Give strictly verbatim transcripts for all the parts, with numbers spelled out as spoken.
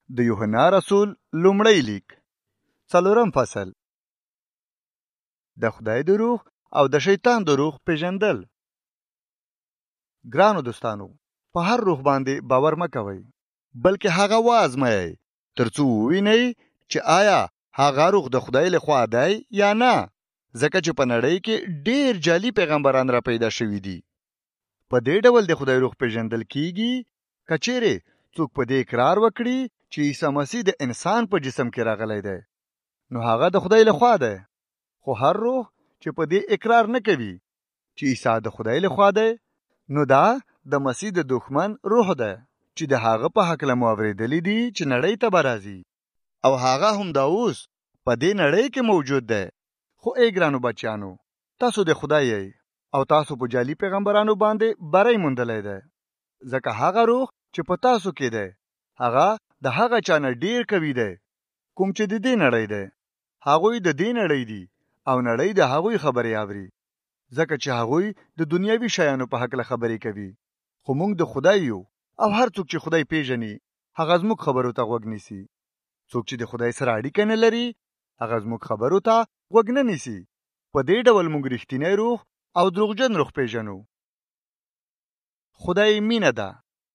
د یوحنا رسول لومړی لیک څلورم فصل. د خدای د روح او د شیطان د روح پیژندل. ګرانو دوستانو، په هر روح باندې باور مه کوئ، بلکې هغه وازمایئ ترڅو ووینئ چې آیا هغه روح د خدای لخوا دی یا نه، ځکه چې په نړۍ کې ډېر جعلي پیغمبران را پیدا شوي دي. په دې ډول د خدای روح پیژندل کیږي که چیرې څوک په دې اقرار وکړي چې عیسی مسیح د انسان په جسم کې راغلی دی، نو هغه د خدای لخوا دی. خو هر روح چې په دې اقرار نه کوي چې عیسی د خدای لخوا دی، نو دا د مسیح د دښمن روح دی چې د هغه په هکله مو اورېدلي دي چې نړۍ ته به راځي، او هغه هم دا اوس په دې نړۍ کې موجود دی. خو ای ګرانو بچیانو، تاسو د خدای یې او تاسو په جعلي پیغمبرانو باندې بری موندلی دی، ځکه هغه روح چې په تاسو کې دی هغه د هغه چا نه ډېر قوي دی کوم چې د دې نړۍ دی. هغوی د دې نړۍ دي او نړۍ د هغوی خبرې اوري، ځکه چې هغوی د دنیاوي شیانو په هکله خبرې کوي. خو موږ د خدای یو، او هر څوک چې خدای پیژني هغه زموږ خبرو ته غوږ نیسي. څوک چې د خدای سره اړیکه نه لري هغه زموږ خبرو ته غوږ نه نیسي. په دې ډول موږ رښتینی روح او دروغجن روح پیژنو. خدای مینه ده.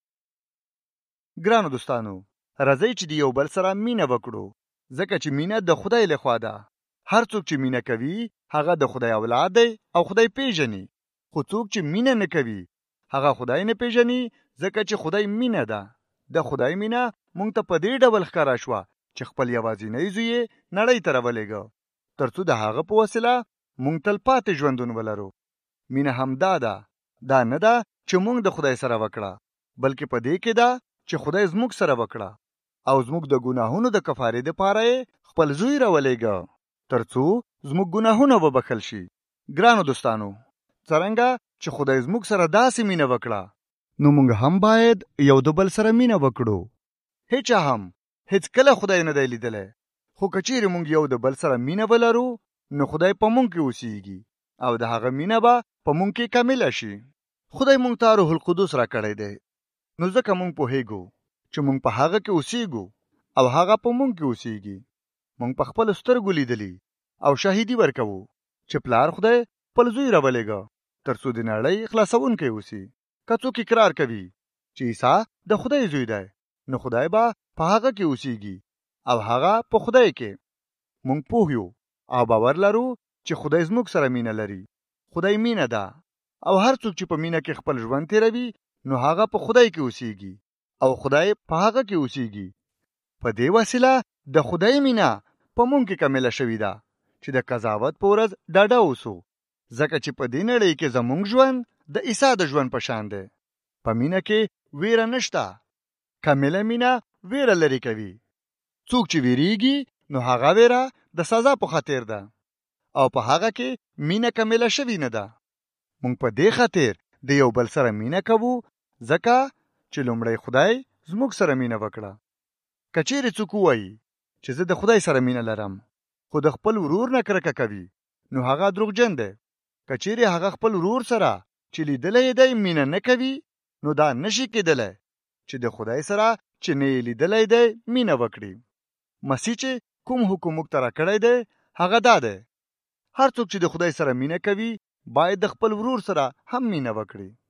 ګرانو دوستانو، راځئ چې د یو بل سره مینه وکړو، ځکه چې مینه د خدای لخوا ده. هر څوک چې مینه کوي هغه د خدای اولاد دی او خدای پیژني. خو څوک چې مینه نه کوي هغه خدای نه پیژني، ځکه چې خدای مینه ده. د خدای مینه مونږ ته په دې ډول ښکاره شوه چې خپل یوازینی زوی یې نړۍ ته راولېږه، ترڅو د هغه په وسیله مونږ تل پاتې ژوندون ولرو. مینه همدا ده، دا نه ده چې مونږ د خدای سره وکړه، بلکې په دې کې ده چې خدای زموږ سره وکړه او زموږ د ګناهونو د کفارې دپاره یې خپل زوی راولېږه ترڅو زموږ ګناهونه وبخښل شي. ګرانو دوستانو، څرنګه چې خدای زموږ سره داسې مینه وکړه، نو موږ هم باید یو د بل سره مینه وکړو. هیچا هم هیڅ کله خدای نه دی لیدلی، خو که چیرې موږ یو د بل سره مینه ولرو نو خدای په موږ کې اوسیږي او د هغه مینه به په موږ کې کامله شي. خدای موږ ته روح القدس را کړی دی، نو ځکه موږ پوهیږو چې موږ په هغه کې اوسیږو او هغه په موږ کې اوسیږي. موږ په خپل سترګو لیدلی او شاهدي ورکوو چې پلار خدای خپل زوی راولېږه ترڅو د نړۍ خلاصونکی اوسي. که څوک اقرار کوي چې عیسی د خدای زوی دی، نو خدای به په هغه کې اوسیږي او هغه په خدای کې. موږ پوه یو او باور لرو چې خدای زموږ سره مینه لري. خدای مینه ده او هر څوک چې په مینه کې خپل ژوند تیروي نو هغه په خدای کې اوسیږي او خدای په هغه کې اوسیږي. په دې وسیله د خدای مینه په موږ کې کامله شوې ده چې د قضاوت په ورځ ډاډه اوسو، ځکه چې په دې نړۍ کې زموږ ژوند د عیسی د ژوند په شان دی. په مینه کې ویره نشته. کامله مینه ویره لري کوي. څوک چې ویریږي نو هغه ویره د سزا په خاطر ده او په هغه کې مینه کامله شوې نه ده. موږ په دې خاطر د یو بل سره مینه کوو ځکه چې لومړی خدای زموږ سره مینه وکړه. که چیرې څوک ووایي چې زه د خدای سره مینه لرم خو د خپل ورور نه کرکه کوي، نو هغه دروغجن دی. که چیرې هغه خپل ورور سره چې لیدلی دی مینه نه کوي، نو دا نشي کېدلی چې د خدای سره چې نه یې لیدلی دی مینه وکړي. مسیح چې کوم حکم موږ ته راکړی دی هغه دا دی: هر څوک چې د خدای سره مینه کوي باید د خپل ورور سره هم مینه وکړي.